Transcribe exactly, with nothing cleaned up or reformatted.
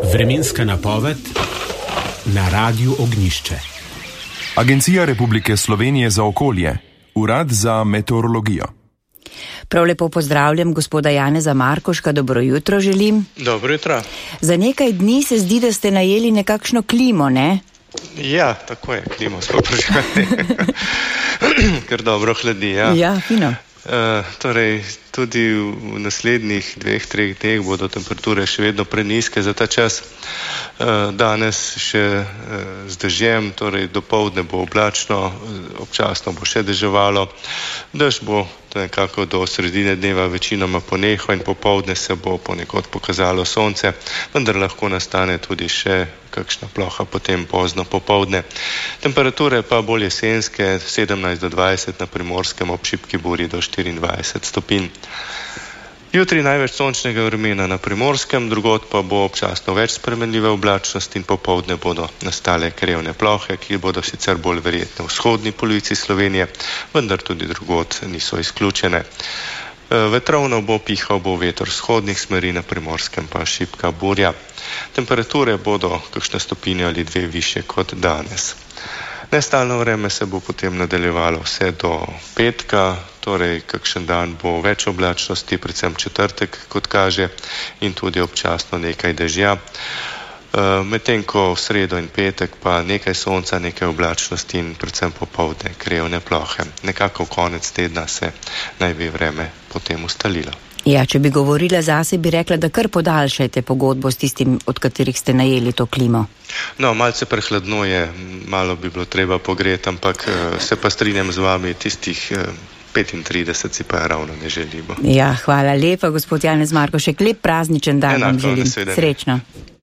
Vremenska napoved na Radiu Ognjišče. Agencija Republike Slovenije za okolje, Urad za meteorologijo. Prav lepo pozdravljam gospoda Janeza Markoška, dobro jutro želim. Dobro jutro. Za nekaj dni se zdi, da ste najeli nekakšno klimo, ne? Ja, tako je, klimo smo prišli. Ker dobro hladi, ja. Ja, fino. Uh, torej, tudi v naslednjih dveh, treh dneh bodo temperature še vedno prenizke za ta čas. Uh, danes še uh, z dežjem, torej dopoldne bo oblačno, občasno bo še deževalo. Dež bo nekako do sredine dneva večinoma ponehal in popoldne se bo ponekod pokazalo sonce, vendar lahko nastane tudi še kakšna ploha potem pozno popoldne. Temperature pa bolj jesenske, sedemnajst do dvajset na Primorskem, ob šibki burji do štiriindvajset stopinj. Jutri največ sončnega vremena na Primorskem, drugod pa bo občasno več spremenljive oblačnosti in popoldne bodo nastale krevne plohe, ki bodo sicer bolj verjetne v vzhodni polovici Slovenije, vendar tudi drugod niso izključene. Vetrovno bo pihal bo veter vzhodnih smeri, na Primorskem pa šibka burja. Temperature bodo kakšne stopinje ali dve više kot danes. Nestalno vreme se bo potem nadaljevalo vse do petka, torej kakšen dan bo več oblačnosti, predvsem četrtek, kot kaže, in tudi občasno nekaj dežja. Medtem ko v sredo in petek pa nekaj sonca, nekaj oblačnosti in predvsem popoldne krevne plohe. Nekako konec tedna se naj bi vreme potem ustalilo. Ja, če bi govorila zase, bi rekla, da kar podaljšajte pogodbo s tistim, od katerih ste najeli to klimo. No, malce prehladno je, malo bi bilo treba pogreti, ampak se pa strinjam z vami, tistih petintrideset si pa ravno ne želimo. Ja, hvala lepa, gospod Janez Markošek, lep prazničen dan vam želim. Srečno.